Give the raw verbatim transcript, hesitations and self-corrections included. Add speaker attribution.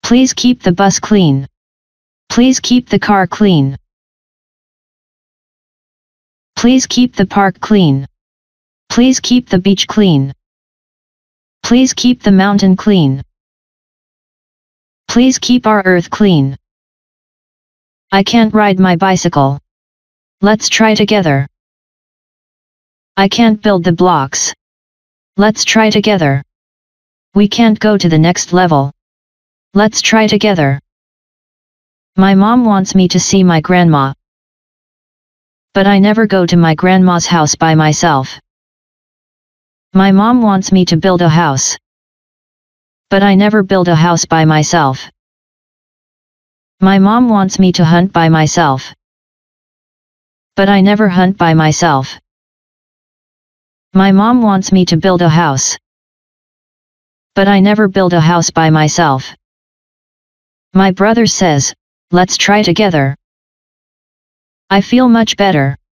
Speaker 1: Please keep the bus clean. Please keep the car clean. Please keep the park clean. Please keep the beach clean. Please keep the mountain clean. Please keep our earth clean. I can't ride my bicycle. Let's try together. I can't build the blocks. Let's try together. We can't go to the next level. Let's try together. My mom wants me to see my grandma. But I never go to my grandma's house by myself. My mom wants me to build a house. But I never build a house by myself. My mom wants me to hunt by myself. But I never hunt by myself. My mom wants me to build a house. But I never build a house by myself. My brother says, let's try together. I feel much better.